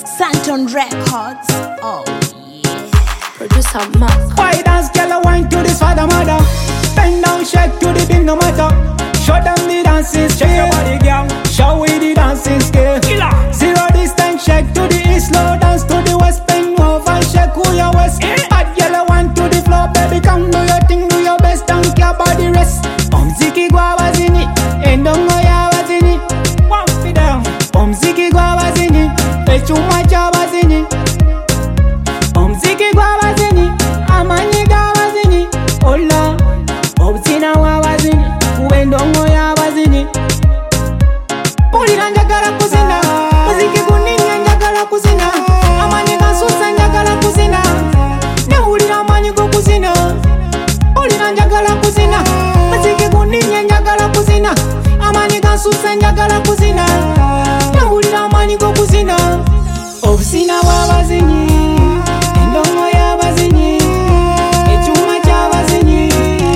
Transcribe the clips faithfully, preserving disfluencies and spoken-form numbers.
Santon Records. Oh yeah. Producer Mark. Why dance, girl, I wine to this father mother. Bend down, shake to the beat, no matter. Show them the dancing skill. Shake your body, girl. Show we the dancing skill. Killer. Zero distance, shake to the east, slow dance to the west. Bend over, shake who your west. Bad girl, I wine to the floor, baby, come do your thing, do your best, don't care about the rest. Mziki kwa wazini, endongo ya wazini. One feet down. Mziki kwa wazini, echuma cha wazini. Mziki kwa wazini, amani kwa wazini. Ola, obzina wa wazini, uendongo ya wazini. Pulira njagala kuzina, muziki kuninga njagala kuzina. Amani kansusa njagala kuzina, nehulira amani go kuzina. Pulira njagala kuzina, muziki kuninga njagala kuzina. Amani kansusa njagala kuzina, nehulira amani go kuzina. Obuzina wa wazini, endongo ya wazini, echuma cha wazini.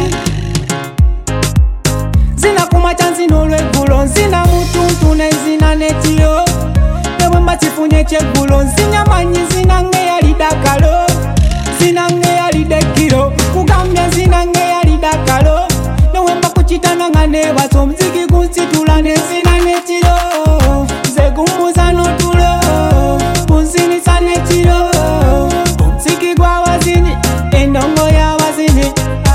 Zina kumacha nzino lwegulo, nzina mutuntu nezina netiro. Ewe mbatifunye chegulo, nzinya manyi zina nge yali dakalo. Zina nge yali dekiro, kugambya zina nge yali dakalo. Newe mba kuchitana nga nebaso, mziki kunsitula nezina netiro. Nze kumbuza notulo, kunsinisa netiro. Mziki gwa wazini, endongo ya wazini.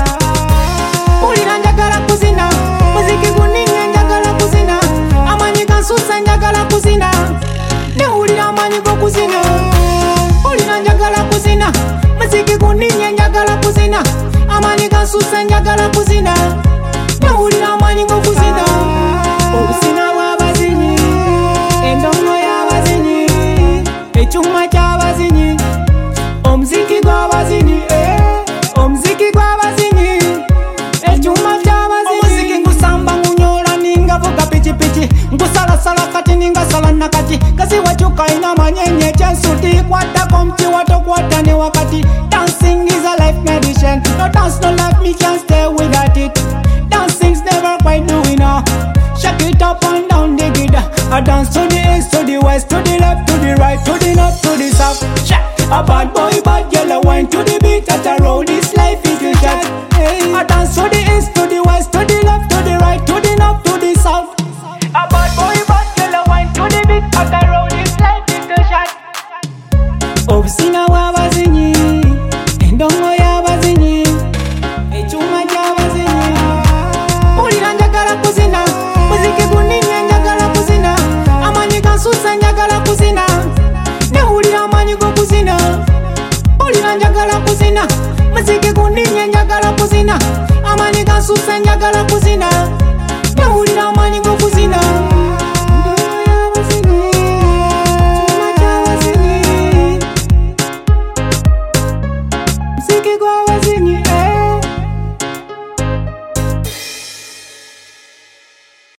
Pulira njagala kuzina, muziki kuninga njagala kuzina. Amani kansusa njagala kuzina, nehulira amani go kuzina. Pulira njagala kuzina, muziki kuninga njagala kuzina. Amani kansusa njagala kuzina, nehulira amani go kuzina. Obuzina bwa bazini, endongo ya bazini, echuma cha bazini. Omziki gwa bazini, eh, omziki gwa bazini, echuma cha bazini. Omuziki ngusamba ngunyola ninga vuga pichi pichi, ngusala sala kati ninga sala nakati. Kasi wachuka ina manyenye chansuti, kwata komchi wato kwata ne wakati. Dancing is a life medicine, no dance no life, me can't stay without it. Dancing's never quite doing now. Shake it up and down, dig it. I dance to the east, to the west, to the left, to the right, to the north, to the south. Shake. A bad boy, bad girl, I wine to the beat. At a road, this life is a shot. Hey. I dance to the east, to the west, to the left, to the right, to the north, to the south. A bad boy, bad girl, I wine to the beat. At a road, this life is a shot. Obuzina wa wazini, endongo ya wazini, echuma cha wazini. Pulira njagala kuzina, muziki kuninga njagala kuzina. Amani kansusa njagala kuzina, nehulira amani go kuzina. Pulira njagala kuzina, muziki kuninga njagala kuzina. Amani kansusa njagala kuzina, nehulira amani go kuzina. Endongo ya wazini, echuma cha wazini. Muziki gwa wazini.